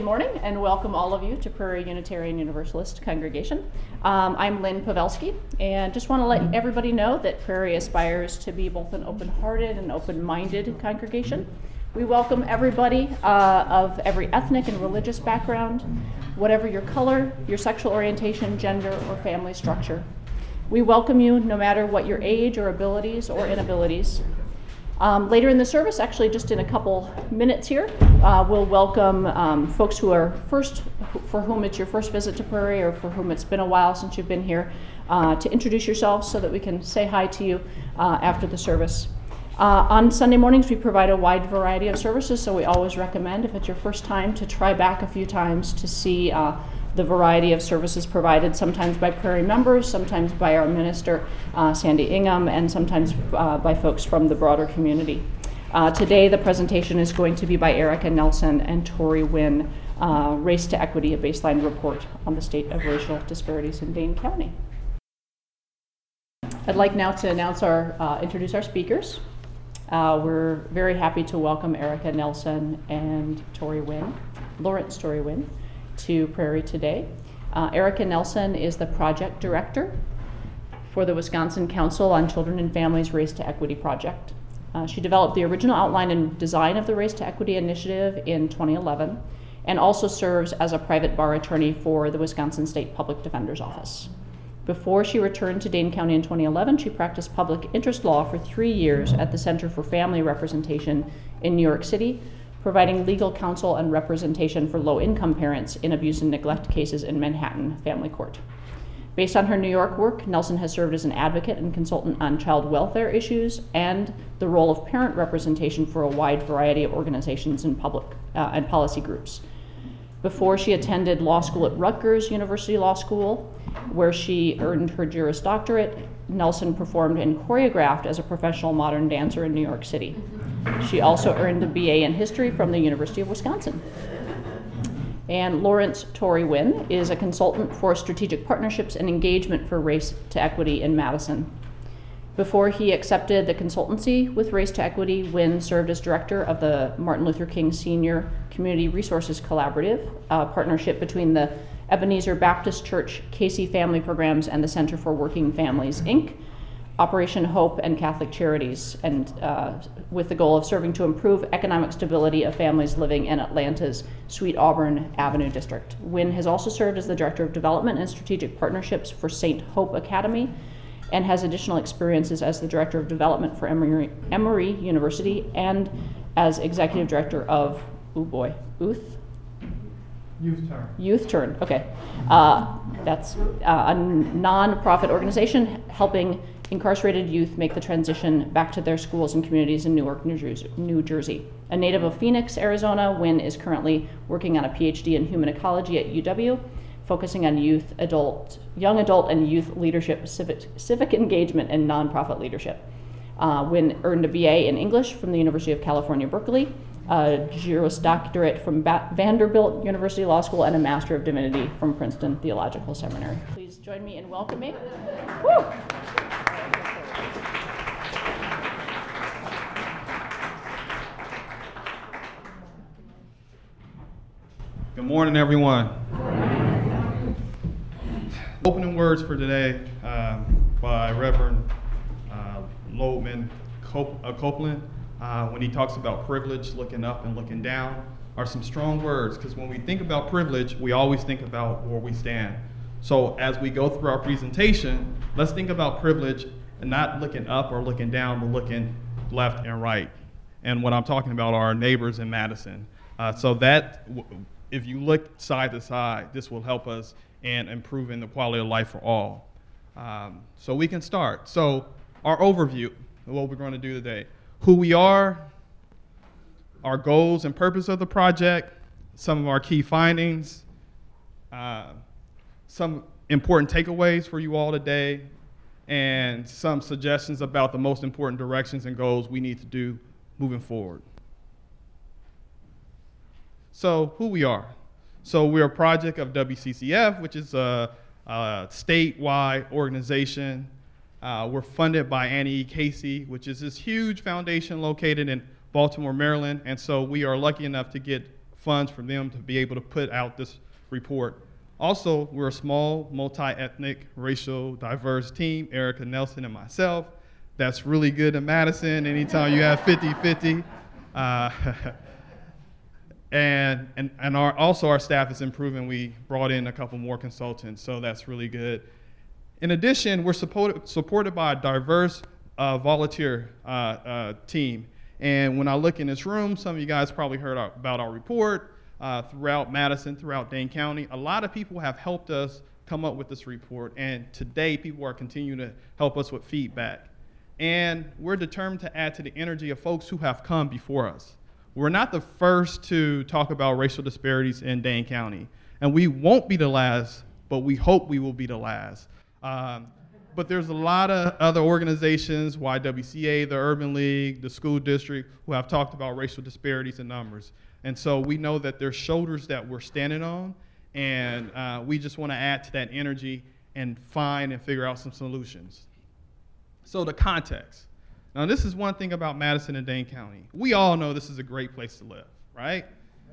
Good morning and welcome all of you to Prairie Unitarian Universalist Congregation. I'm Lynn Pavelski and just want to let everybody know that Prairie aspires to be both an open-hearted and open-minded congregation. We welcome everybody of every ethnic and religious background, whatever your color, your sexual orientation, gender, or family structure. We welcome you no matter what your age or abilities or inabilities. Later in the service, actually just in a couple minutes here, we'll welcome folks who are for whom it's your first visit to Prairie or for whom it's been a while since you've been here, to introduce yourselves so that we can say hi to you after the service. On Sunday mornings, we provide a wide variety of services, so we always recommend, if it's your first time, to try back a few times to see the variety of services provided, sometimes by Prairie members, sometimes by our minister, Sandy Ingham, and sometimes by folks from the broader community. Today, the presentation is going to be by Erica Nelson and Tori Wynn, Race to Equity, a Baseline Report on the State of Racial Disparities in Dane County. I'd like now to introduce our speakers. We're very happy to welcome Erica Nelson and Lawrence Tori Wynn, to Prairie today. Erica Nelson is the project director for the Wisconsin Council on Children and Families Race to Equity project. She developed the original outline and design of the Race to Equity initiative in 2011 and also serves as a private bar attorney for the Wisconsin State Public Defender's Office. Before she returned to Dane County in 2011, she practiced public interest law for 3 years at the Center for Family Representation in New York City, providing legal counsel and representation for low-income parents in abuse and neglect cases in Manhattan Family Court. Based on her New York work, Nelson has served as an advocate and consultant on child welfare issues and the role of parent representation for a wide variety of organizations and public and policy groups. Before she attended law school at Rutgers University Law School, where she earned her Juris Doctorate, Nelson performed and choreographed as a professional modern dancer in New York City. She also earned a BA in history from the University of Wisconsin. And Lawrence Tori Wynn is a consultant for strategic partnerships and engagement for Race to Equity in Madison. Before he accepted the consultancy with Race to Equity, Wynn served as director of the Martin Luther King Senior Community Resources Collaborative, a partnership between the Ebenezer Baptist Church, Casey Family Programs, and the Center for Working Families, Inc., Operation Hope, and Catholic Charities, and with the goal of serving to improve economic stability of families living in Atlanta's Sweet Auburn Avenue district. Wynn has also served as the Director of Development and Strategic Partnerships for St. Hope Academy and has additional experiences as the Director of Development for Emory University and as Executive Director of, Youth Turn, okay. That's a non-profit organization helping incarcerated youth make the transition back to their schools and communities in Newark, New Jersey. A native of Phoenix, Arizona, Wynn is currently working on a PhD in human ecology at UW, focusing on young adult and youth leadership, civic engagement, and nonprofit leadership. Wynn earned a BA in English from the University of California, Berkeley, a Juris Doctorate from Vanderbilt University Law School, and a Master of Divinity from Princeton Theological Seminary. Please join me in welcoming. Woo! Good morning, everyone. Opening words for today by Reverend Lodeman Copeland, when he talks about privilege, looking up and looking down, are some strong words, because when we think about privilege, we always think about where we stand. So as we go through our presentation, let's think about privilege and not looking up or looking down, but looking left and right. And what I'm talking about are our neighbors in Madison. So that if you look side to side, this will help us in improving the quality of life for all. So we can start. So our overview of what we're going to do today. Who we are, our goals and purpose of the project, some of our key findings, some important takeaways for you all today, and some suggestions about the most important directions and goals we need to do moving forward. So who we are. So we're a project of WCCF, which is a statewide organization. We're funded by Annie E. Casey, which is this huge foundation located in Baltimore, Maryland. And so we are lucky enough to get funds for them to be able to put out this report. Also, we're a small, multi-ethnic, racial, diverse team, Erica Nelson and myself. That's really good in Madison anytime you have 50-50. And also our staff is improving. We brought in a couple more consultants, so that's really good. In addition, we're supported by a diverse volunteer team. And when I look in this room, some of you guys probably heard about our report throughout Madison, throughout Dane County. A lot of people have helped us come up with this report, and today people are continuing to help us with feedback. And we're determined to add to the energy of folks who have come before us. We're not the first to talk about racial disparities in Dane County, and we won't be the last, but we hope we will be the last. But there's a lot of other organizations, YWCA, the Urban League, the school district, who have talked about racial disparities in numbers. And so we know that there's shoulders that we're standing on, and we just want to add to that energy and find and figure out some solutions. So the context. Now, this is one thing about Madison and Dane County. We all know this is a great place to live, right?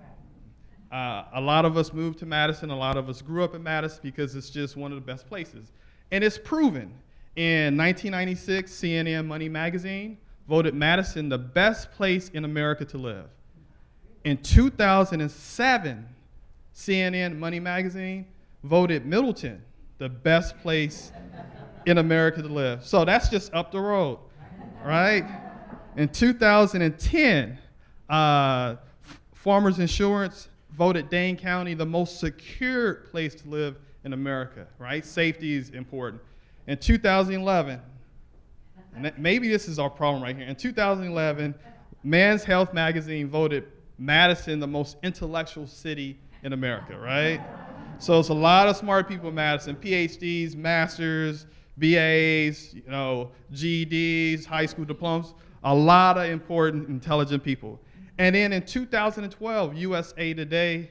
A lot of us moved to Madison. A lot of us grew up in Madison because it's just one of the best places. And it's proven. In 1996, CNN Money Magazine voted Madison the best place in America to live. In 2007, CNN Money Magazine voted Middleton the best place in America to live. So that's just up the road, right? In 2010, Farmers Insurance voted Dane County the most secure place to live in America, right? Safety is important. In 2011, and maybe this is our problem right here. In 2011, Men's Health magazine voted Madison the most intellectual city in America, right? So it's a lot of smart people in Madison, PhDs, masters, BAs, GEDs, high school diplomas, a lot of important, intelligent people. And then in 2012, USA Today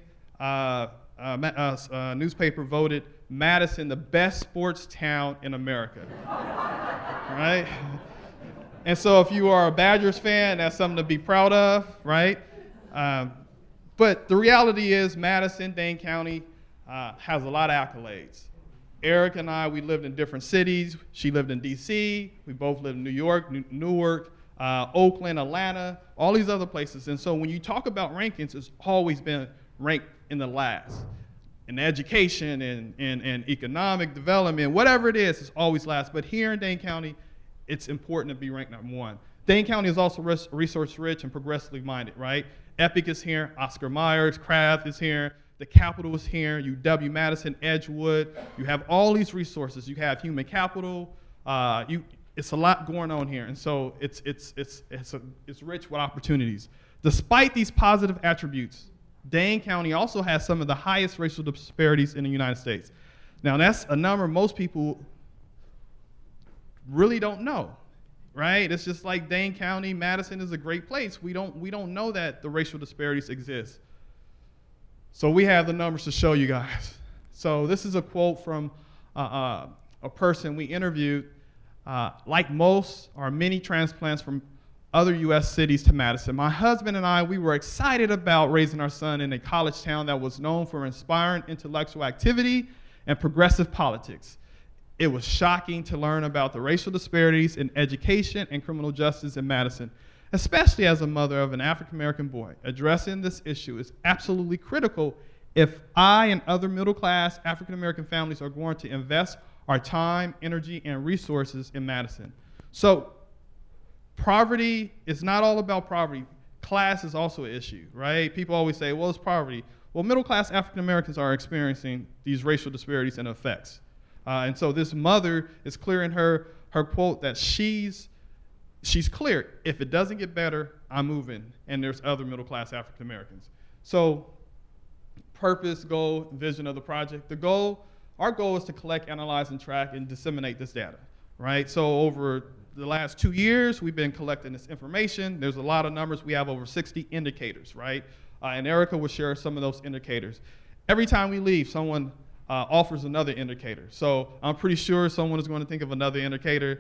newspaper voted Madison the best sports town in America, right? And so if you are a Badgers fan, that's something to be proud of, right? But the reality is Madison, Dane County has a lot of accolades. Eric and I, we lived in different cities. She lived in DC. We both lived in New York, Newark, Oakland, Atlanta, all these other places. And so when you talk about rankings, it's always been ranked in the last. In education and economic development, whatever it is, it's always last. But here in Dane County, it's important to be ranked number one. Dane County is also resource-rich and progressively minded, right? Epic is here, Oscar Myers, Kraft is here, the Capitol is here, UW-Madison, Edgewood. You have all these resources. You have human capital. It's a lot going on here, and so it's rich with opportunities. Despite these positive attributes, Dane County also has some of the highest racial disparities in the United States. Now, that's a number most people really don't know, right? It's just like Dane County, Madison is a great place. We don't know that the racial disparities exist. So we have the numbers to show you guys. So this is a quote from a person we interviewed. Like most or many transplants from other U.S. cities to Madison, my husband and I, we were excited about raising our son in a college town that was known for inspiring intellectual activity and progressive politics. It was shocking to learn about the racial disparities in education and criminal justice in Madison, especially as a mother of an African-American boy. Addressing this issue is absolutely critical if I and other middle-class African-American families are going to invest our time, energy, and resources in Madison. So poverty is not all about poverty. Class is also an issue, right? People always say, well, it's poverty. Well, middle-class African-Americans are experiencing these racial disparities and effects. And so this mother is clear in her quote that she's clear. If it doesn't get better, I'm moving. And there's other middle-class African-Americans. So purpose, goal, vision of the project. Our goal is to collect, analyze, and track and disseminate this data, right? So over the last 2 years, we've been collecting this information. There's a lot of numbers. We have over 60 indicators, right? And Erica will share some of those indicators. Every time we leave, someone offers another indicator. So I'm pretty sure someone is going to think of another indicator.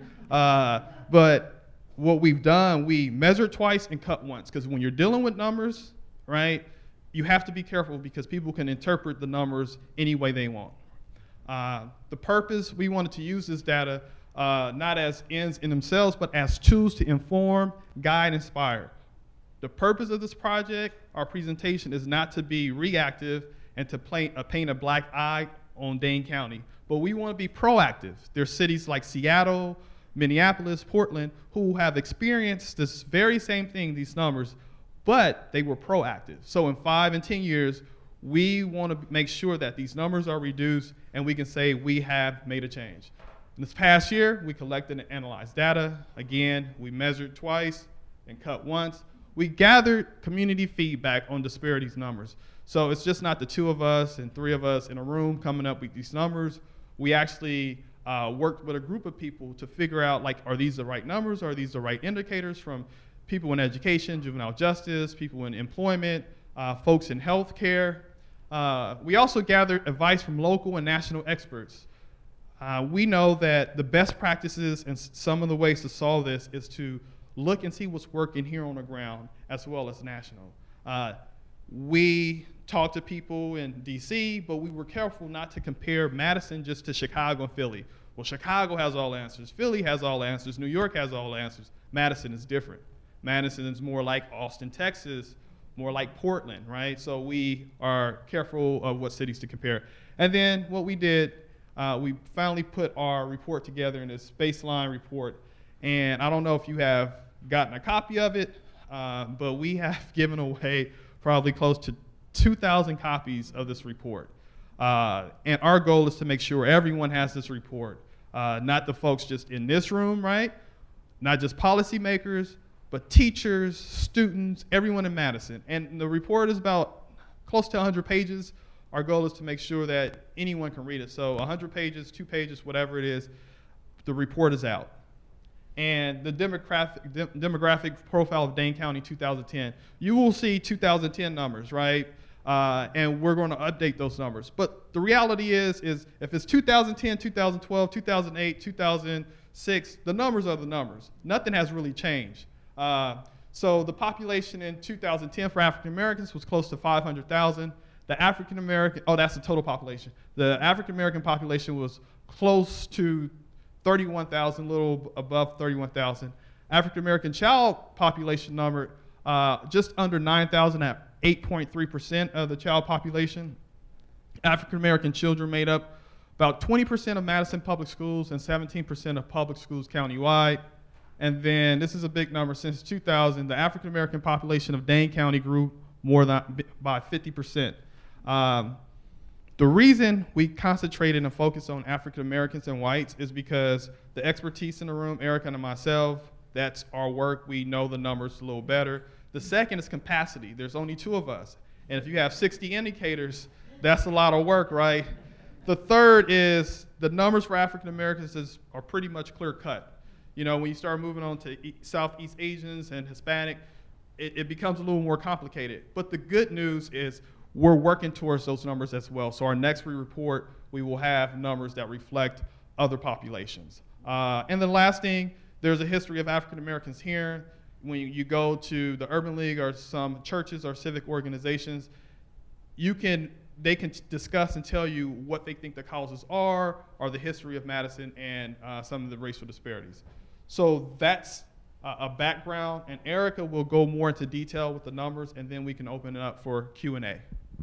But what we've done, we measured twice and cut once. Because when you're dealing with numbers, right, you have to be careful because people can interpret the numbers any way they want. The purpose, we wanted to use this data not as ends in themselves, but as tools to inform, guide, inspire. The purpose of this project, our presentation, is not to be reactive and to paint a black eye on Dane County, but we want to be proactive. There's cities like Seattle, Minneapolis, Portland, who have experienced this very same thing, these numbers, but they were proactive. So in 5 and 10 years, we want to make sure that these numbers are reduced and we can say we have made a change. In this past year, we collected and analyzed data. Again, we measured twice and cut once. We gathered community feedback on disparities numbers. So it's just not the 2 of us and 3 of us in a room coming up with these numbers. We actually worked with a group of people to figure out, like, are these the right numbers? Are these the right indicators from people in education, juvenile justice, people in employment, folks in healthcare. We also gathered advice from local and national experts. We know that the best practices and some of the ways to solve this is to look and see what's working here on the ground as well as national. We talked to people in DC, but we were careful not to compare Madison just to Chicago and Philly. Well, Chicago has all answers, Philly has all answers, New York has all answers. Madison is different. Madison is more like Austin, Texas, more like Portland, right? So we are careful of what cities to compare. And then what we did, we finally put our report together in this baseline report. And I don't know if you have gotten a copy of it, but we have given away probably close to 2,000 copies of this report. And our goal is to make sure everyone has this report, not the folks just in this room, right? Not just policymakers, but teachers, students, everyone in Madison. And the report is about close to 100 pages. Our goal is to make sure that anyone can read it. So 100 pages, 2 pages, whatever it is, the report is out. And the demographic profile of Dane County 2010, you will see 2010 numbers, right? And we're going to update those numbers. But the reality is if it's 2010, 2012, 2008, 2006, the numbers are the numbers. Nothing has really changed. So the population in 2010 for African Americans was close to 500,000. The African American, that's the total population. The African American population was close to 31,000, a little above 31,000. African American child population number just under 9,000 at 8.3% of the child population. African American children made up about 20% of Madison public schools and 17% of public schools countywide. And then this is a big number. Since 2000, the African American population of Dane County grew more than by 50%. The reason we concentrated and focused on African Americans and whites is because the expertise in the room, Erica and myself, that's our work. We know the numbers a little better. The second is capacity. There's only 2 of us. And if you have 60 indicators, that's a lot of work, right? The third is the numbers for African Americans are pretty much clear cut. You know, when you start moving on to Southeast Asians and Hispanic, it becomes a little more complicated. But the good news is we're working towards those numbers as well. So our next report, we will have numbers that reflect other populations. And the last thing, there's a history of African Americans here. When you go to the Urban League or some churches or civic organizations, they can discuss and tell you what they think the causes are or the history of Madison and some of the racial disparities. So that's a background, and Erica will go more into detail with the numbers, and then we can open it up for Q&A.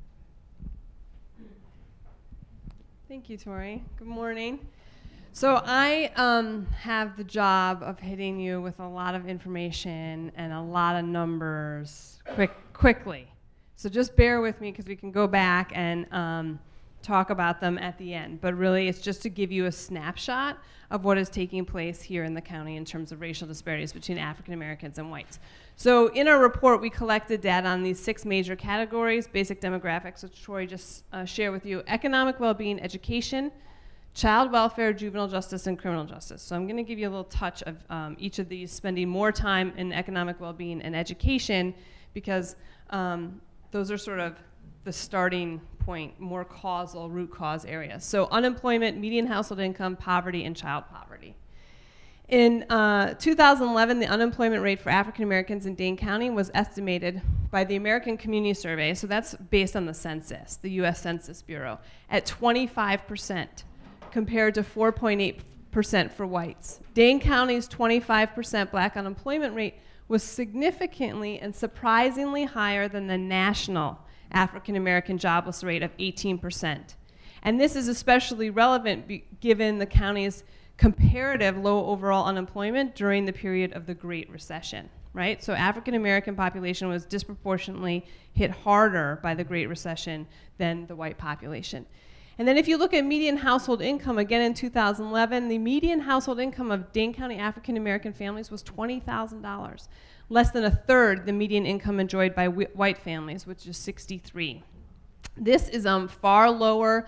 Thank you, Tori. Good morning. So I have the job of hitting you with a lot of information and a lot of numbers quickly. So just bear with me because we can go back and talk about them at the end. But really, it's just to give you a snapshot of what is taking place here in the county in terms of racial disparities between African Americans and whites. So in our report, we collected data on these 6 major categories: basic demographics, which Troy just shared with you, economic well-being, education, child welfare, juvenile justice, and criminal justice. So I'm going to give you a little touch of each of these, spending more time in economic well-being and education because those are sort of the starting point, more causal, root cause areas. So unemployment, median household income, poverty, and child poverty. In 2011, the unemployment rate for African Americans in Dane County was estimated by the American Community Survey, so that's based on the census, the U.S. Census Bureau, at 25% compared to 4.8% for whites. Dane County's 25% black unemployment rate was significantly and surprisingly higher than the national African American jobless rate of 18%. And this is especially relevant given the county's comparative low overall unemployment during the period of the Great Recession, right? So African American population was disproportionately hit harder by the Great Recession than the white population. And then if you look at median household income, again in 2011, the median household income of Dane County African American families was $20,000, less than a third the median income enjoyed by white families, which is $63,000. This is far lower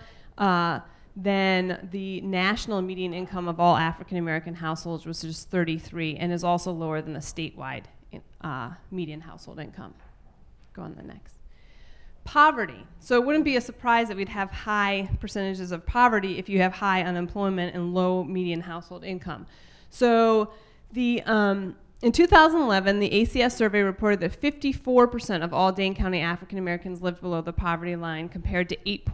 than the national median income of all African American households, which is $33,000, and is also lower than the statewide median household income. Go on to the next. Poverty. So it wouldn't be a surprise that we'd have high percentages of poverty if you have high unemployment and low median household income. So in 2011, the ACS survey reported that 54% of all Dane County African Americans lived below the poverty line compared to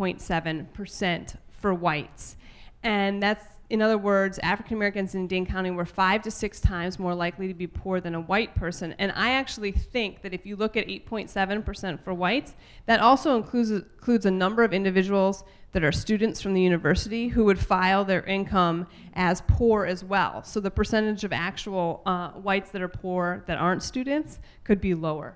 8.7% for whites. And that's, in other words, African Americans in Dane County were 5 to 6 times more likely to be poor than a white person. And I actually think that if you look at 8.7% for whites, that also includes a number of individuals that are students from the university who would file their income as poor as well. So the percentage of actual whites that are poor that aren't students could be lower.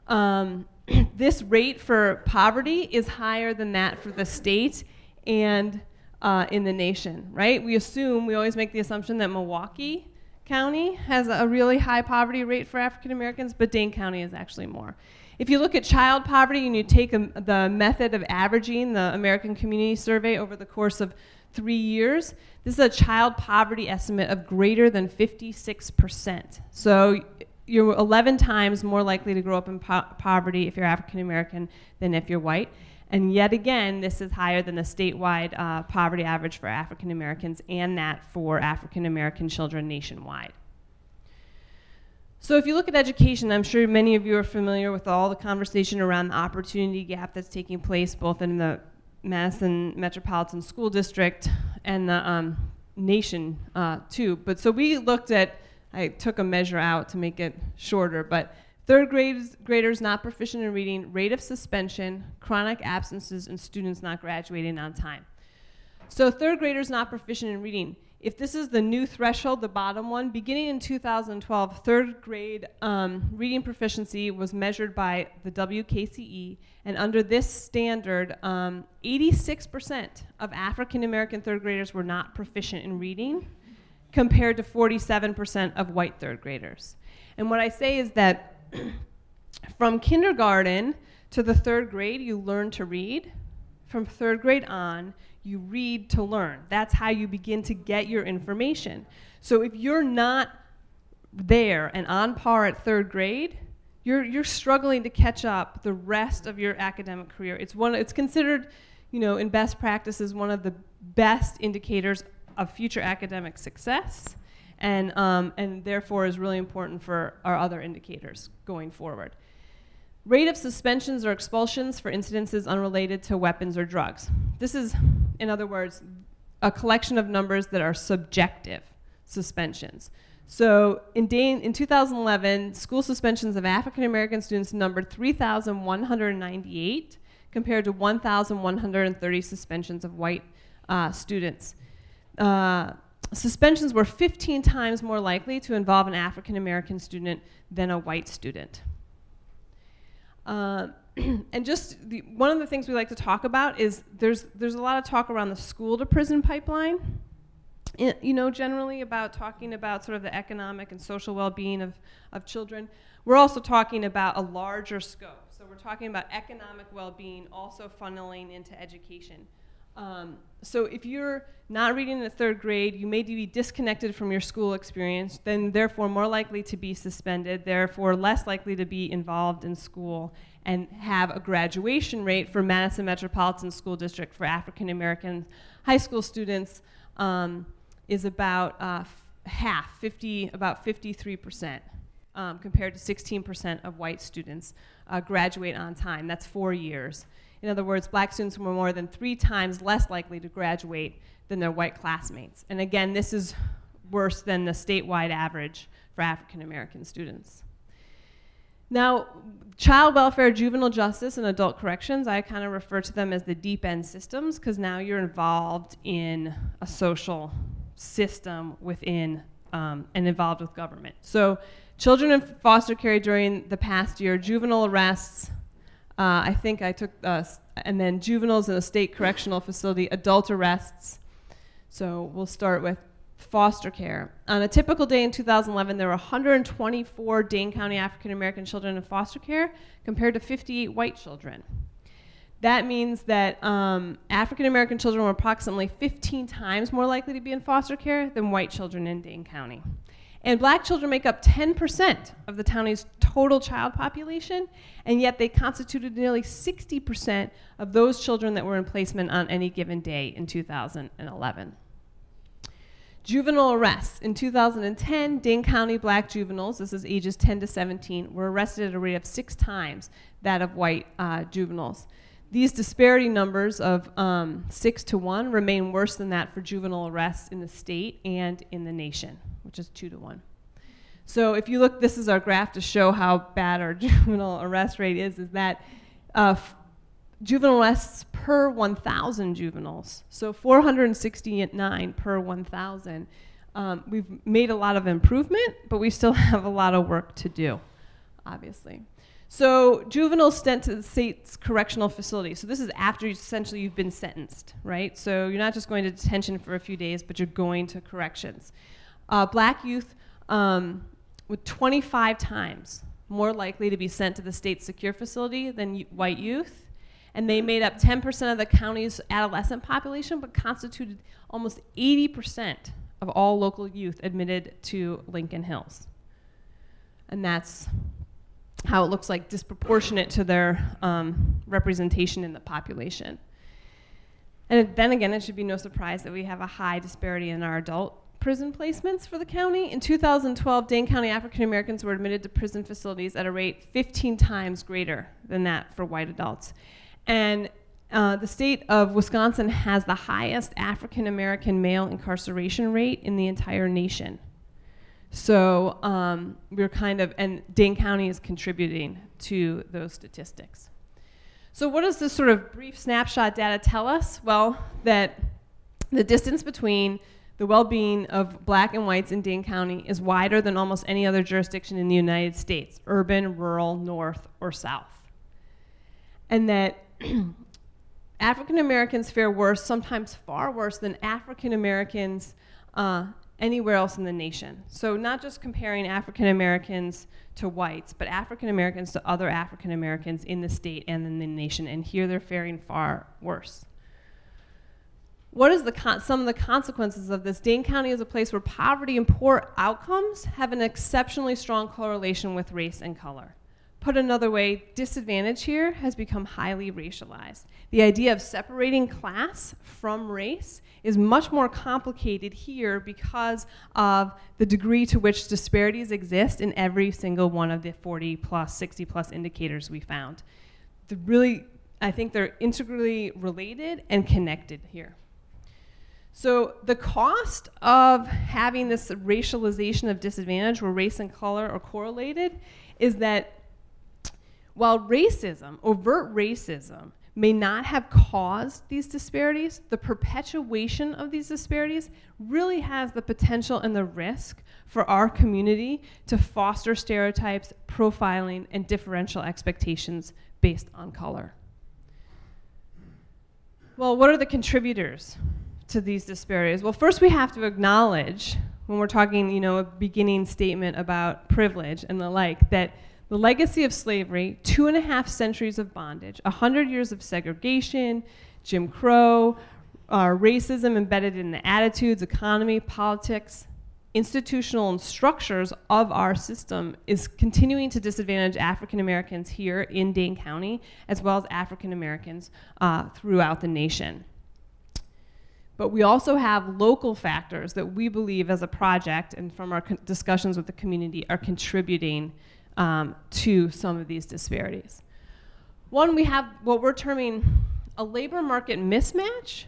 This rate for poverty is higher than that for the state and in the nation, right? We always make the assumption that Milwaukee County has a really high poverty rate for African Americans, but Dane County is actually more. If you look at child poverty and you take the method of averaging the American Community Survey over the course of 3 years, this is a child poverty estimate of greater than 56%. So you're 11 times more likely to grow up in poverty if you're African American than if you're white. And yet again, this is higher than the statewide poverty average for African Americans and that for African American children nationwide. So if you look at education, I'm sure many of you are familiar with all the conversation around the opportunity gap that's taking place both in the Madison Metropolitan School District and the nation too. But so we looked at, I took a measure out to make it shorter, but third graders not proficient in reading, rate of suspension, chronic absences, and students not graduating on time. So third graders not proficient in reading. If this is the new threshold, the bottom one, beginning in 2012, third grade reading proficiency was measured by the WKCE, and under this standard, 86% of African American third graders were not proficient in reading, compared to 47% of white third graders. And what I say is that from kindergarten to the third grade, you learn to read. From third grade on, you read to learn. That's how you begin to get your information. So if you're not there and on par at third grade, you're struggling to catch up the rest of your academic career. It's considered, in best practices, one of the best indicators of future academic success, and therefore is really important for our other indicators going forward. Rate of suspensions or expulsions for incidences unrelated to weapons or drugs. This is, in other words, a collection of numbers that are subjective suspensions. So in 2011, school suspensions of African American students numbered 3,198 compared to 1,130 suspensions of white students. Suspensions were 15 times more likely to involve an African American student than a white student. And just one of the things we like to talk about is there's a lot of talk around the school to prison pipeline, generally about talking about sort of the economic and social well-being of children. We're also talking about a larger scope. So we're talking about economic well-being also funneling into education. So if you're not reading in the third grade, you may be disconnected from your school experience, then therefore more likely to be suspended, therefore less likely to be involved in school, and have a graduation rate for Madison Metropolitan School District for African American high school students is about about 53%, compared to 16% of white students graduate on time. That's 4 years. In other words, black students were more than 3 times less likely to graduate than their white classmates. And again, this is worse than the statewide average for African American students. Now, child welfare, juvenile justice, and adult corrections, I kind of refer to them as the deep end systems, because now you're involved in a social system within and involved with government. So children in foster care during the past year, juvenile arrests, I think I took, and then juveniles in a state correctional facility, adult arrests. So we'll start with foster care. On a typical day in 2011, there were 124 Dane County African American children in foster care compared to 58 white children. That means that African American children were approximately 15 times more likely to be in foster care than white children in Dane County. And black children make up 10% of the county's total child population, and yet they constituted nearly 60% of those children that were in placement on any given day in 2011. Juvenile arrests. In 2010, Dane County black juveniles, this is ages 10 to 17, were arrested at a rate of 6 times that of white juveniles. These disparity numbers of 6 to 1 remain worse than that for juvenile arrests in the state and in the nation, which is 2 to 1. So if you look, this is our graph to show how bad our juvenile arrest rate is that juvenile arrests per 1,000 juveniles, so 469 per 1,000. We've made a lot of improvement, but we still have a lot of work to do, obviously. So juveniles sent to the state's correctional facility. So this is after essentially you've been sentenced, right? So you're not just going to detention for a few days, but you're going to corrections. Black youth with 25 times more likely to be sent to the state's secure facility than white youth. And they made up 10% of the county's adolescent population, but constituted almost 80% of all local youth admitted to Lincoln Hills. And that's how it looks like disproportionate to their representation in the population. And then again, it should be no surprise that we have a high disparity in our adult prison placements for the county. In 2012, Dane County African Americans were admitted to prison facilities at a rate 15 times greater than that for white adults. And the state of Wisconsin has the highest African American male incarceration rate in the entire nation. So we're kind of, and Dane County is contributing to those statistics. So what does this sort of brief snapshot data tell us? Well, that the distance between the well-being of black and whites in Dane County is wider than almost any other jurisdiction in the United States, urban, rural, north, or south. And that African Americans fare worse, sometimes far worse, than African Americans anywhere else in the nation. So not just comparing African Americans to whites, but African Americans to other African Americans in the state and in the nation, and here they're faring far worse. What is some of the consequences of this? Dane County is a place where poverty and poor outcomes have an exceptionally strong correlation with race and color. Put another way, disadvantage here has become highly racialized. The idea of separating class from race is much more complicated here because of the degree to which disparities exist in every single one of the 40 plus, 60 plus indicators we found. I think they're integrally related and connected here. So the cost of having this racialization of disadvantage where race and color are correlated is that while racism, overt racism, may not have caused these disparities, the perpetuation of these disparities really has the potential and the risk for our community to foster stereotypes, profiling, and differential expectations based on color. Well, what are the contributors to these disparities? Well, first we have to acknowledge, when we're talking, a beginning statement about privilege and the like, that the legacy of slavery, 2.5 centuries of bondage, 100 years of segregation, Jim Crow, racism embedded in the attitudes, economy, politics, institutional and structures of our system is continuing to disadvantage African Americans here in Dane County, as well as African Americans throughout the nation. But we also have local factors that we believe as a project and from our discussions with the community are contributing to some of these disparities. One, we have what we're terming a labor market mismatch,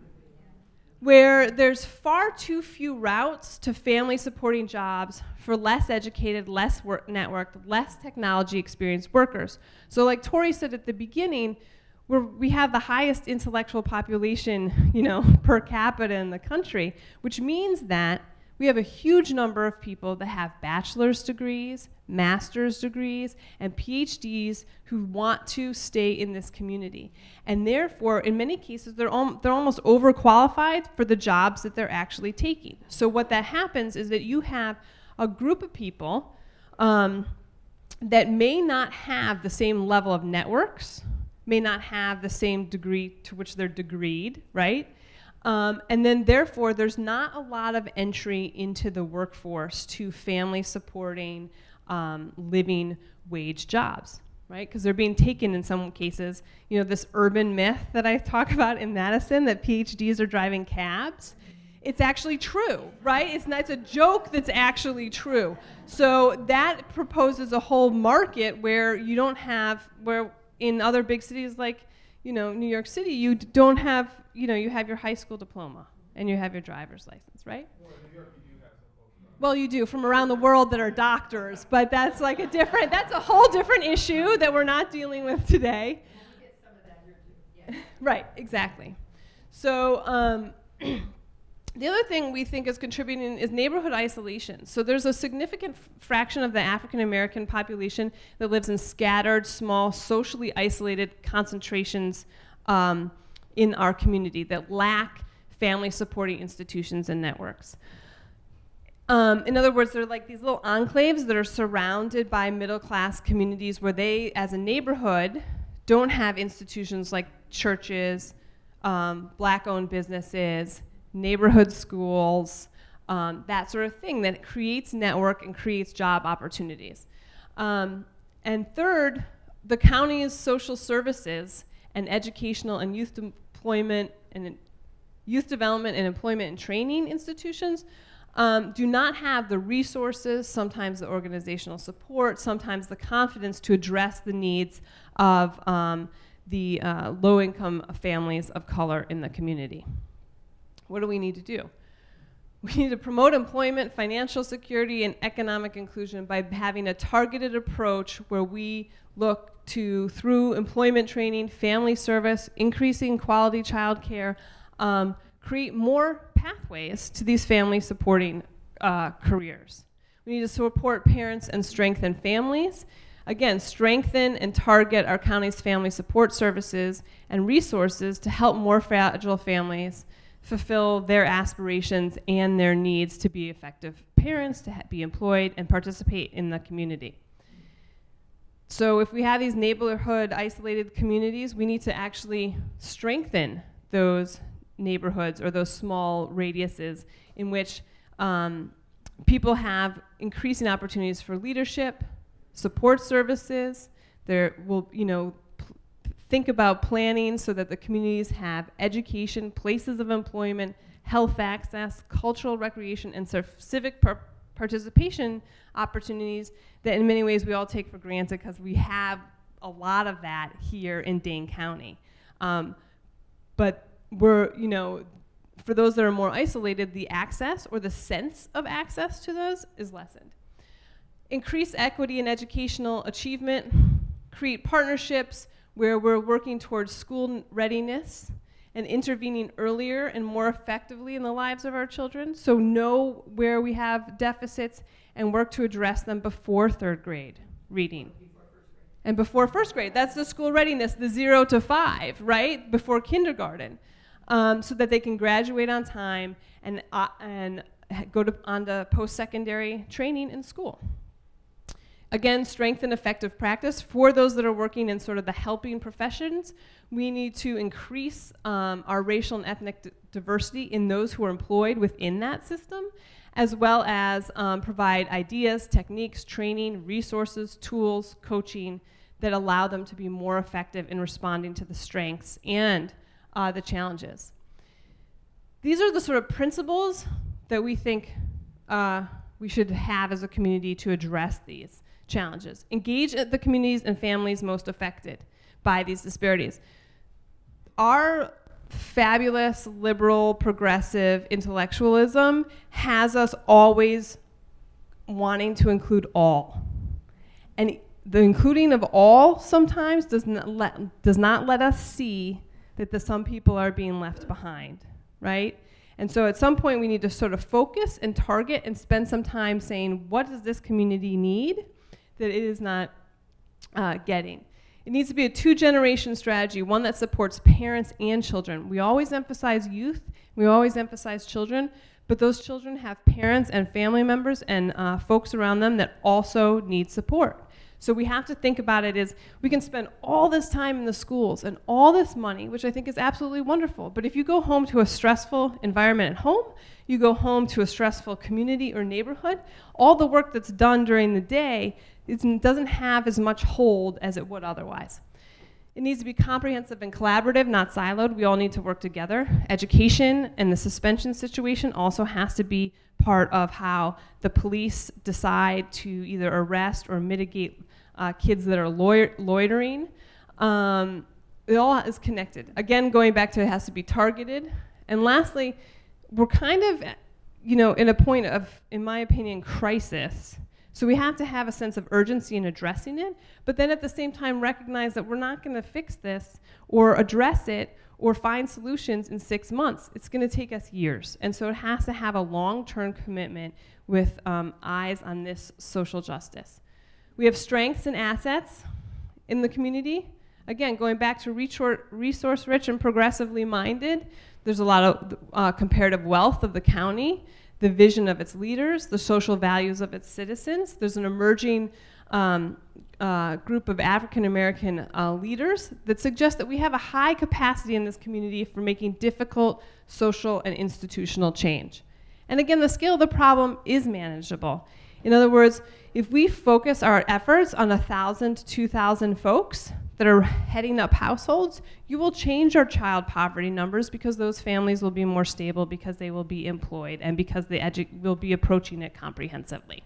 where there's far too few routes to family supporting jobs for less educated, less networked, less technology experienced workers. So like Tori said at the beginning, we have the highest intellectual population, per capita in the country, which means that we have a huge number of people that have bachelor's degrees, master's degrees, and PhDs who want to stay in this community. And therefore, in many cases, they're almost overqualified for the jobs that they're actually taking. So what that happens is that you have a group of people that may not have the same level of networks, may not have the same degree to which they're degreed, right? And then therefore, there's not a lot of entry into the workforce to family supporting, living wage jobs, right? Because they're being taken in some cases, this urban myth that I talk about in Madison, that PhDs are driving cabs. It's actually true, right? It's a joke that's actually true. So that proposes a whole market where you don't have, where in other big cities like, New York City, you don't have, you have your high school diploma and you have your driver's license, right? Well, in New York, you do have some folks. Well, you do from around the world that are doctors, but that's like that's a whole different issue that we're not dealing with today. We'll get some of that here too. Yeah. Right, exactly. So the other thing we think is contributing is neighborhood isolation. So there's a significant fraction of the African American population that lives in scattered, small, socially isolated concentrations in our community that lack family supporting institutions and networks. In other words, they're like these little enclaves that are surrounded by middle-class communities where they, as a neighborhood, don't have institutions like churches, black-owned businesses, neighborhood schools, that sort of thing that creates network and creates job opportunities. And third, the county's social services and educational and youth development and employment and training institutions do not have the resources, sometimes the organizational support, sometimes the confidence to address the needs of the low-income families of color in the community. What do we need to do? We need to promote employment, financial security, and economic inclusion by having a targeted approach where we look to, through employment training, family service, increasing quality child care, create more pathways to these family supporting careers. We need to support parents and strengthen families. Again, strengthen and target our county's family support services and resources to help more fragile families fulfill their aspirations and their needs to be effective parents, to be employed, and participate in the community. So if we have these neighborhood isolated communities, we need to actually strengthen those neighborhoods or those small radiuses in which people have increasing opportunities for leadership, support services. There will, think about planning so that the communities have education, places of employment, health access, cultural recreation, and civic participation opportunities that in many ways we all take for granted because we have a lot of that here in Dane County. But we're, for those that are more isolated, the access or the sense of access to those is lessened. Increase equity in educational achievement, create partnerships where we're working towards school readiness and intervening earlier and more effectively in the lives of our children. So know where we have deficits and work to address them before third grade reading. And before first grade. That's the school readiness, the 0 to 5, right? Before kindergarten. So that they can graduate on time and go on to post-secondary training in school. Again, strengthen effective practice. For those that are working in sort of the helping professions, we need to increase our racial and ethnic diversity in those who are employed within that system, as well as provide ideas, techniques, training, resources, tools, coaching that allow them to be more effective in responding to the strengths and the challenges. these are the sort of principles that we think we should have as a community to address these challenges. Engage the communities and families most affected by these disparities. Our fabulous, liberal, progressive intellectualism has us always wanting to include all. And the including of all sometimes does not let us see that some people are being left behind, right? And so at some point we need to sort of focus and target and spend some time saying, what does this community need that it is not getting? It needs to be a 2-generation strategy, one that supports parents and children. We always emphasize youth, we always emphasize children, but those children have parents and family members and folks around them that also need support. So we have to think about it as we can spend all this time in the schools and all this money, which I think is absolutely wonderful. But if you go home to a stressful environment at home, you go home to a stressful community or neighborhood, all the work that's done during the day doesn't have as much hold as it would otherwise. It needs to be comprehensive and collaborative, not siloed. We all need to work together. Education and the suspension situation also has to be part of how the police decide to either arrest or mitigate kids that are loitering. It all is connected. Again, going back to it has to be targeted. And lastly, we're kind of, in a point of, in my opinion, crisis. So we have to have a sense of urgency in addressing it, but then at the same time recognize that we're not going to fix this or address it or find solutions in 6 months. It's going to take us years. And so it has to have a long-term commitment with eyes on this social justice. We have strengths and assets in the community. Again, going back to resource-rich and progressively minded, there's a lot of comparative wealth of the county, the vision of its leaders, the social values of its citizens. There's an emerging group of African American leaders that suggest that we have a high capacity in this community for making difficult social and institutional change. And again, the scale of the problem is manageable. In other words, if we focus our efforts on 1,000 to 2,000 folks that are heading up households, you will change our child poverty numbers because those families will be more stable, because they will be employed, and because they will be approaching it comprehensively.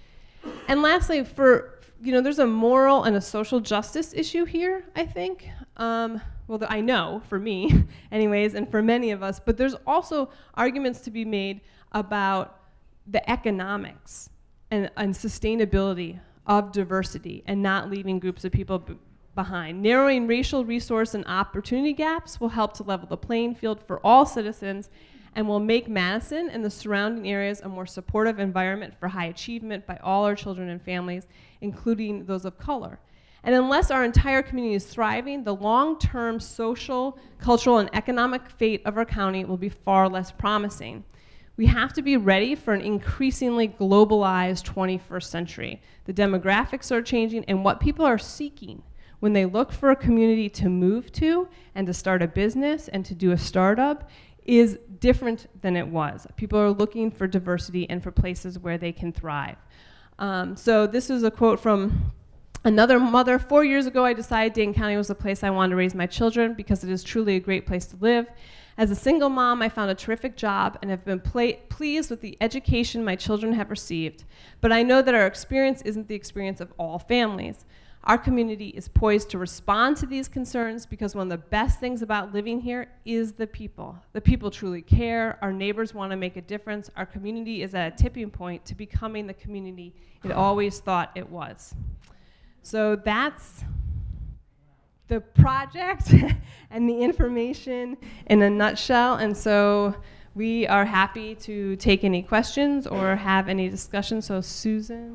And lastly, there's a moral and a social justice issue here, I think. I know, for me, anyways, and for many of us, but there's also arguments to be made about the economics and sustainability of diversity and not leaving groups of people behind. Narrowing racial resource and opportunity gaps will help to level the playing field for all citizens and will make Madison and the surrounding areas a more supportive environment for high achievement by all our children and families, including those of color. And unless our entire community is thriving, the long-term social, cultural, and economic fate of our county will be far less promising. We have to be ready for an increasingly globalized 21st century. The demographics are changing, and what people are seeking when they look for a community to move to and to start a business and to do a startup is different than it was. People are looking for diversity and for places where they can thrive. So this is a quote from another mother. 4 years ago, I decided Dane County was the place I wanted to raise my children because it is truly a great place to live. As a single mom, I found a terrific job and have been pleased with the education my children have received. But I know that our experience isn't the experience of all families. Our community is poised to respond to these concerns because one of the best things about living here is the people. The people truly care. Our neighbors want to make a difference. Our community is at a tipping point to becoming the community it always thought it was. So that's the project and the information in a nutshell. And so we are happy to take any questions or have any discussion. So Susan.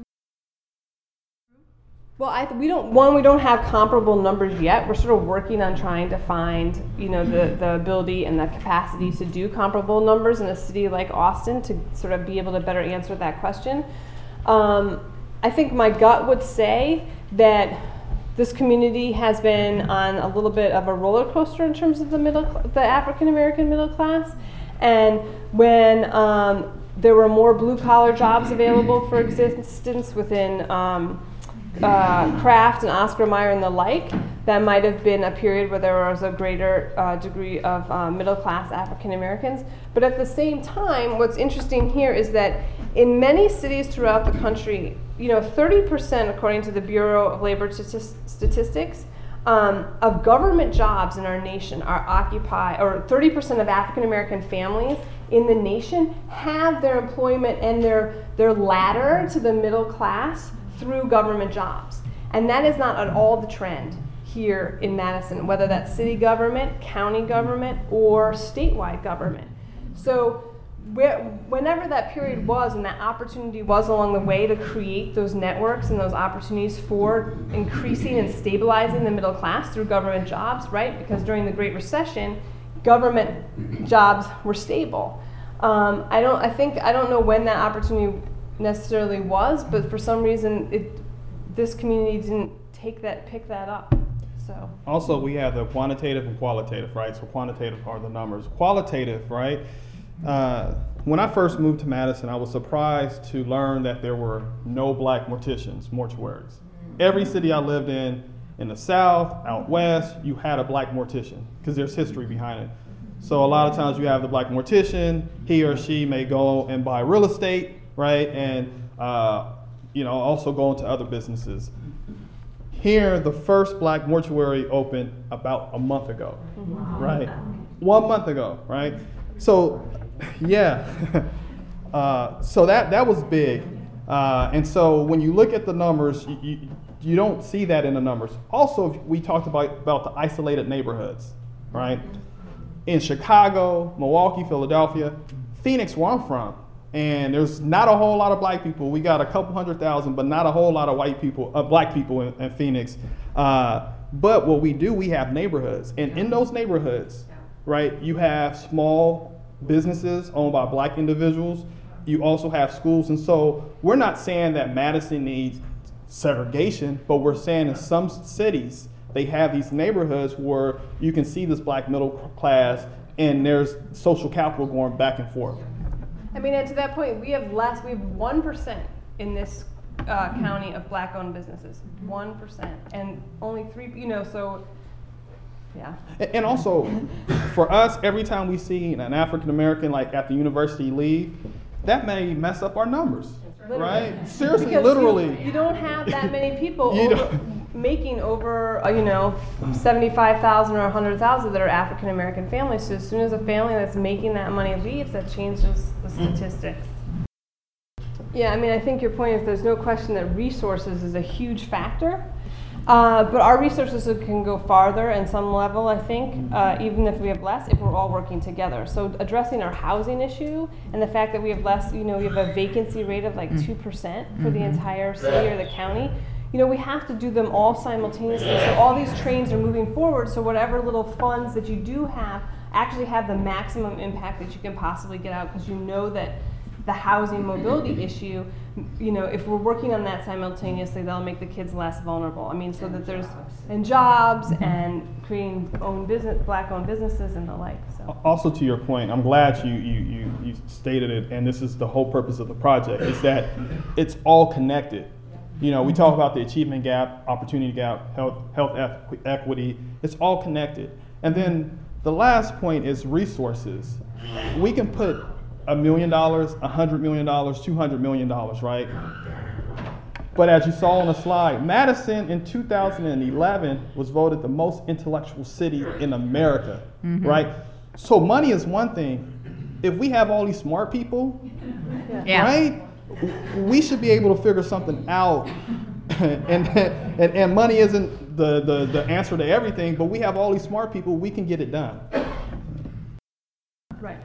Well, we don't have comparable numbers yet. We're sort of working on trying to find, the ability and the capacity to do comparable numbers in a city like Austin to sort of be able to better answer that question. I think my gut would say that this community has been on a little bit of a roller coaster in terms of the African American middle class, and when there were more blue collar jobs available for existence within Kraft and Oscar Mayer and the like, that might have been a period where there was a greater degree of middle-class African Americans. But at the same time, what's interesting here is that in many cities throughout the country, 30%, according to the Bureau of Labor Statistics, of government jobs in our nation are occupied, or 30% of African American families in the nation have their employment and their ladder to the middle class through government jobs. And that is not at all the trend here in Madison, whether that's city government, county government, or statewide government. So whenever that period was and that opportunity was along the way to create those networks and those opportunities for increasing and stabilizing the middle class through government jobs, right? Because during the Great Recession, government jobs were stable. I don't know when that opportunity necessarily was, but for some reason this community didn't pick that up. So also we have the quantitative and qualitative, right? So quantitative are the numbers. Qualitative, right? When I first moved to Madison, I was surprised to learn that there were no black mortuaries. Every city I lived in the South, out West, you had a black mortician because there's history behind it. So a lot of times you have the black mortician, he or she may go and buy real estate, right? And also go into other businesses. Here, the first black mortuary opened about a month ago, right? 1 month ago, right? So, yeah. So that was big. And so when you look at the numbers, you don't see that in the numbers. Also, we talked about the isolated neighborhoods, right? In Chicago, Milwaukee, Philadelphia, Phoenix, where I'm from, and there's not a whole lot of black people. We got a couple 100,000, but not a whole lot of black people in Phoenix. But what we do, we have neighborhoods, and in those neighborhoods, right, you have small businesses owned by black individuals. You also have schools, and so we're not saying that Madison needs segregation, but we're saying in some cities they have these neighborhoods where you can see this black middle class, and there's social capital going back and forth. I mean, and to that point, we have 1% in this county of black-owned businesses, 1%, and only 3, so, yeah. And also, for us, every time we see an African American, like at the university, leave, that may mess up our numbers, Literally. right? Seriously, because literally. You don't have that many people making over, 75,000 or 100,000 that are African American families. So as soon as a family that's making that money leaves, that changes the statistics. Yeah, I mean, I think your point is there's no question that resources is a huge factor. But our resources can go farther in some level, I think, even if we have less, if we're all working together. So addressing our housing issue and the fact that we have less, we have a vacancy rate of like 2% for the entire city or the county. We have to do them all simultaneously. So all these trains are moving forward. So whatever little funds that you do have actually have the maximum impact that you can possibly get out, because you know that the housing mobility issue, if we're working on that simultaneously, that'll make the kids less vulnerable. I mean, so that there's jobs and creating black-owned businesses and the like. So. Also, to your point, I'm glad you stated it, and this is the whole purpose of the project, is that it's all connected. We talk about the achievement gap, opportunity gap, health equity. It's all connected. And then the last point is resources. We can put $1 million, $100 million, $200 million, right? But as you saw on the slide, Madison in 2011 was voted the most intellectual city in America, right? So money is one thing. If we have all these smart people, right? We should be able to figure something out, and money isn't the answer to everything, but we have all these smart people, we can get it done. Right.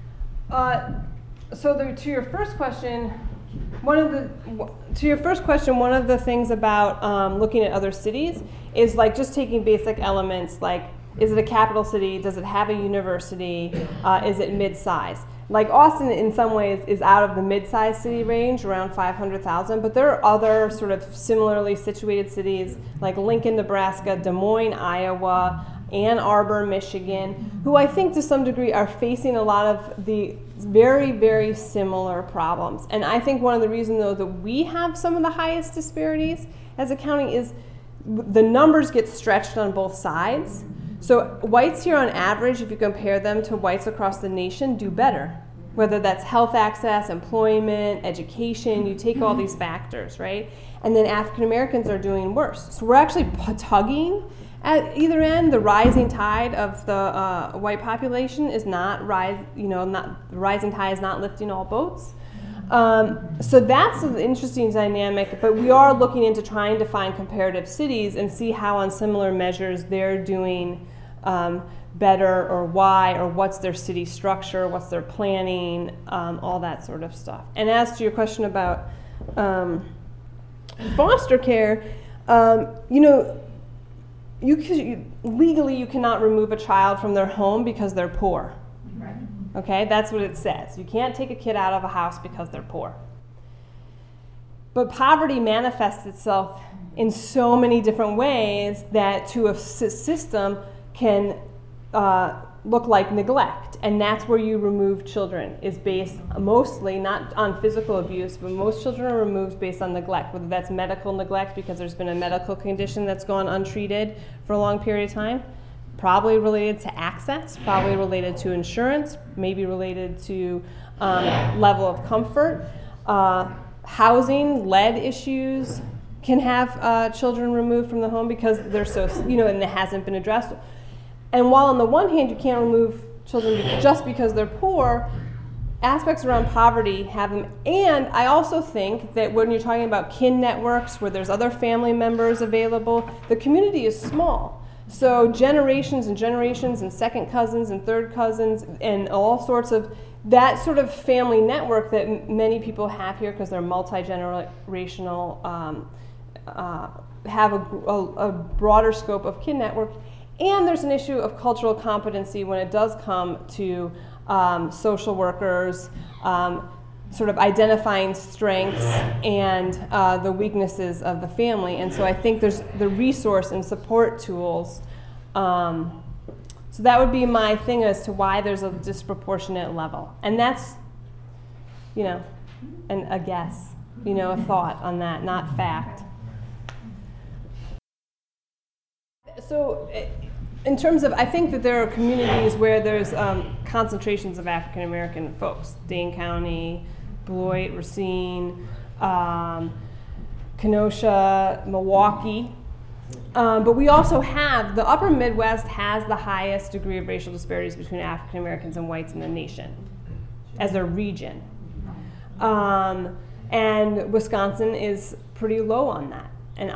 To your first question, one of the things about looking at other cities is like just taking basic elements like, is it a capital city? Does it have a university? Is it mid-size? Like Austin in some ways is out of the mid-sized city range, around 500,000, but there are other sort of similarly situated cities like Lincoln, Nebraska, Des Moines, Iowa, Ann Arbor, Michigan, who I think to some degree are facing a lot of the very, very similar problems. And I think one of the reasons, though, that we have some of the highest disparities as a county is the numbers get stretched on both sides. So whites here on average, if you compare them to whites across the nation, do better. Whether that's health access, employment, education, you take all these factors, right? And then African Americans are doing worse. So we're actually tugging at either end. The rising tide of the white population is not the rising tide is not lifting all boats. So that's an interesting dynamic, but we are looking into trying to find comparative cities and see how on similar measures they're doing better, or why, or what's their city structure, what's their planning, all that sort of stuff. And as to your question about foster care, legally you cannot remove a child from their home because they're poor. Right. Okay, that's what it says. You can't take a kid out of a house because they're poor. But poverty manifests itself in so many different ways that to a system can look like neglect. And that's where you remove children, is based mostly not on physical abuse, but most children are removed based on neglect, whether that's medical neglect because there's been a medical condition that's gone untreated for a long period of time, probably related to access, probably related to insurance, maybe related to level of comfort. Housing, lead issues can have children removed from the home because they're so, and it hasn't been addressed. And while on the one hand you can't remove children just because they're poor, aspects around poverty have them. And I also think that when you're talking about kin networks where there's other family members available, the community is small. So generations and generations and second cousins and third cousins and all sorts of that sort of family network that many people have here because they're multi-generational, have a broader scope of kin network. And there's an issue of cultural competency when it does come to social workers, sort of identifying strengths and the weaknesses of the family. And so I think there's the resource and support tools. So that would be my thing as to why there's a disproportionate level. And that's, a guess, a thought on that, not fact. So in terms of, I think that there are communities where there's concentrations of African American folks. Dane County, Beloit, Racine, Kenosha, Milwaukee. But we also have, the upper Midwest has the highest degree of racial disparities between African Americans and whites in the nation as a region. And Wisconsin is pretty low on that. And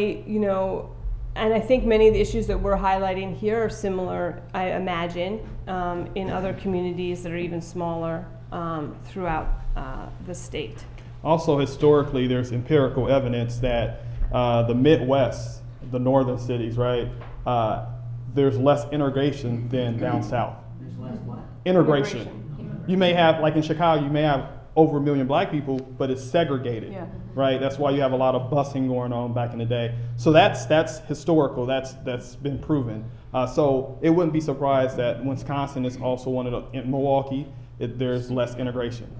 I think many of the issues that we're highlighting here are similar, I imagine, in other communities that are even smaller throughout the state. Also, historically, there's empirical evidence that the Midwest, the northern cities, right, there's less integration than down south. There's less what? Integration. You may have, like in Chicago, you may have over 1 million black people, but it's segregated, right? That's why you have a lot of busing going on back in the day. So that's historical. That's been proven. So it wouldn't be surprised that Wisconsin is also one of the, in Milwaukee, there's less integration.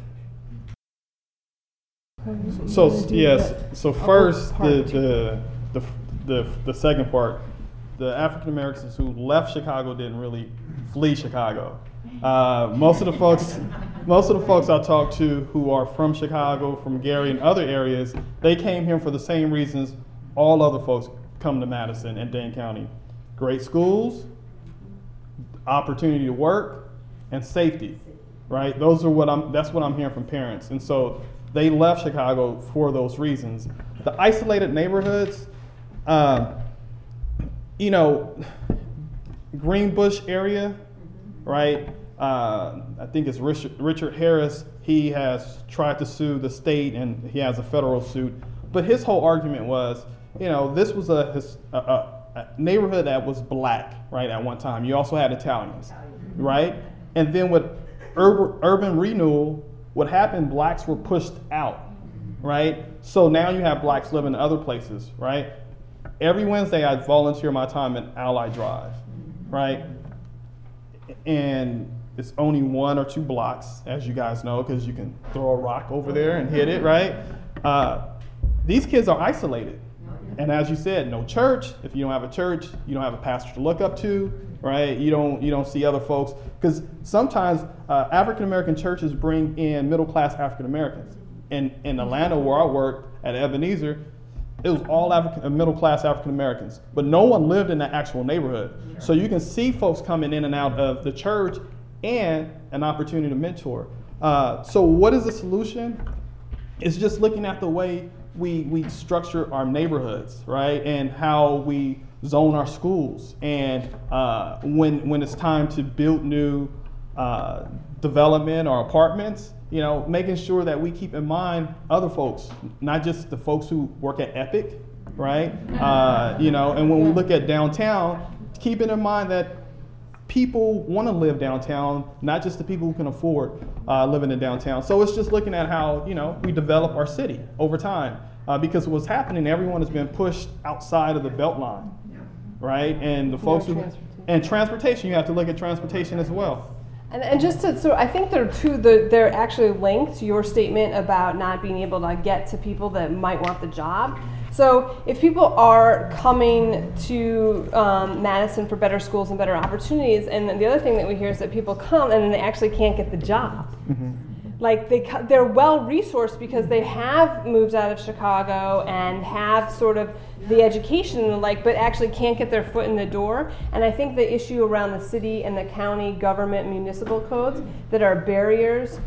So yes. So first, the second part, the African Americans who left Chicago didn't really flee Chicago. Most of the folks I talked to who are from Chicago, from Gary and other areas, they came here for the same reasons all other folks come to Madison and Dane County: great schools, opportunity to work, and safety. Right? That's what I'm hearing from parents, and so they left Chicago for those reasons. The isolated neighborhoods, Greenbush area, right? I think it's Richard Harris. He has tried to sue the state, and he has a federal suit. But his whole argument was, this was a neighborhood that was black, right, at one time. You also had Italians, right? And then with urban renewal, what happened, blacks were pushed out, right? So now you have blacks living in other places, right? Every Wednesday I volunteer my time at Ally Drive, right? And it's only 1 or 2 blocks, as you guys know, because you can throw a rock over there and hit it, right? These kids are isolated. And as you said, no church. If you don't have a church, you don't have a pastor to look up to, right? You don't see other folks, because sometimes African American churches bring in middle class African Americans. In Atlanta, where I worked at Ebenezer, it was all middle class African Americans, but no one lived in that actual neighborhood. So you can see folks coming in and out of the church and an opportunity to mentor. So what is the solution? It's just looking at the way we structure our neighborhoods, right? And how we zone our schools. And when it's time to build new development or apartments, making sure that we keep in mind other folks, not just the folks who work at Epic, right? And when we look at downtown, keeping in mind that people want to live downtown, not just the people who can afford living in downtown. So it's just looking at how, we develop our city over time. Because what's happening, everyone has been pushed outside of the Beltline, right? And the folks and transportation, you have to look at transportation as well. And just to, so I think they're actually linked, your statement about not being able to get to people that might want the job. So if people are coming to Madison for better schools and better opportunities, and then the other thing that we hear is that people come and then they actually can't get the job. Mm-hmm. Like they're well resourced because they have moved out of Chicago and have sort of the education and the like, but actually can't get their foot in the door. And I think the issue around the city and the county government municipal codes that are barriers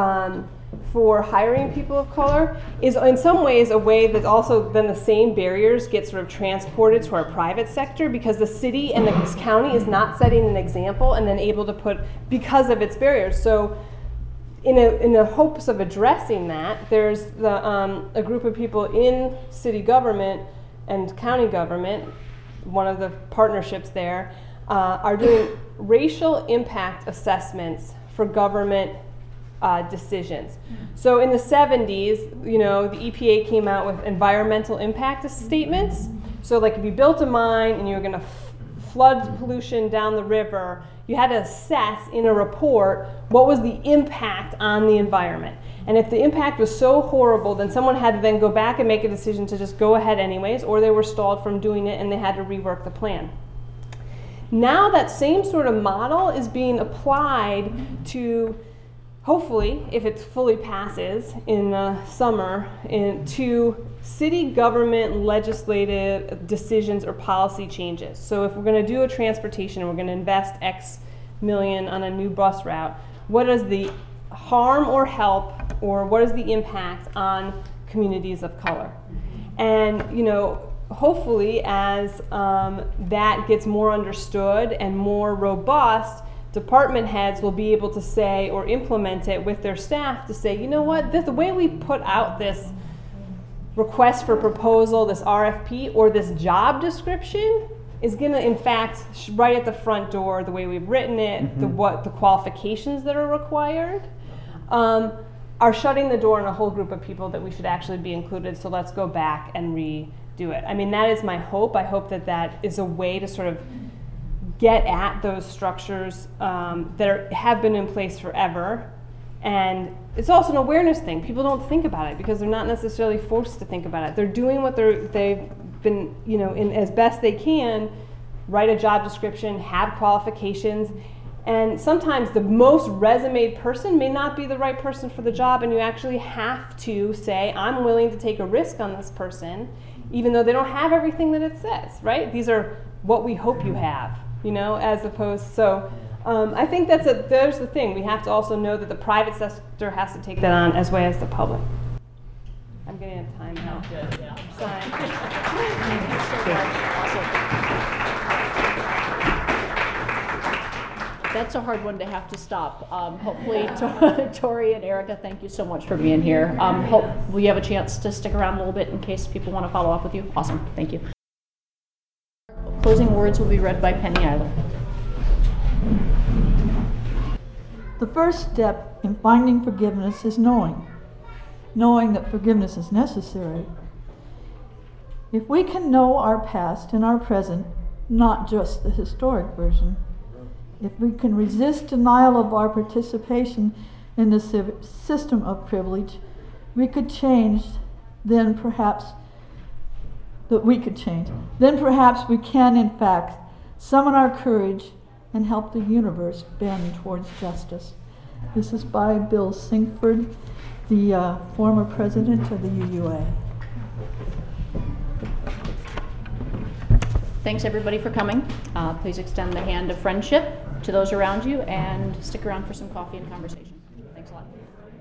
for hiring people of color is in some ways a way that also then the same barriers get sort of transported to our private sector, because the city and the county is not setting an example and then able to put, because of its barriers. So in the hopes of addressing that, there's a group of people in city government and county government, one of the partnerships there, are doing racial impact assessments for government decisions. So in the 70s, the EPA came out with environmental impact statements. So like if you built a mine and you were going to flood pollution down the river, you had to assess in a report what was the impact on the environment. And if the impact was so horrible, then someone had to then go back and make a decision to just go ahead anyways, or they were stalled from doing it and they had to rework the plan. Now that same sort of model is being applied to, hopefully, if it fully passes in the summer, to city government legislative decisions or policy changes. So if we're going to do a transportation and we're going to invest X million on a new bus route, what is the harm or help, or what is the impact on communities of color? And hopefully as that gets more understood and more robust, department heads will be able to say or implement it with their staff to say, the way we put out this request for proposal, this RFP, or this job description is going to, in fact, right at the front door, the way we've written it, mm-hmm. the qualifications that are required, are shutting the door on a whole group of people that we should actually be included. So let's go back and redo it. I mean, that is my hope. I hope that is a way to sort of get at those structures that have been in place forever. And it's also an awareness thing. People don't think about it because they're not necessarily forced to think about it. They're doing what they've been, in as best they can, write a job description, have qualifications, and sometimes the most resumed person may not be the right person for the job, and you actually have to say, I'm willing to take a risk on this person, even though they don't have everything that it says, right? These are what we hope you have, as opposed, so I think there's the thing. We have to also know that the private sector has to take that on as well as the public. I'm getting a time now. Good, yeah. Sorry. Thank you so much. That's a hard one to have to stop. Hopefully, Tori and Erica, thank you so much for being here. Hope we have a chance to stick around a little bit in case people want to follow up with you. Awesome, thank you. Closing words will be read by Penny Eiler. The first step in finding forgiveness is knowing that forgiveness is necessary. If we can know our past and our present, not just the historic version, if we can resist denial of our participation in the system of privilege, we could change then perhaps that we could change, then perhaps we can, in fact, summon our courage and help the universe bend towards justice. This is by Bill Sinkford, the former president of the UUA. Thanks everybody for coming. Please extend the hand of friendship to those around you and stick around for some coffee and conversation. Thanks a lot.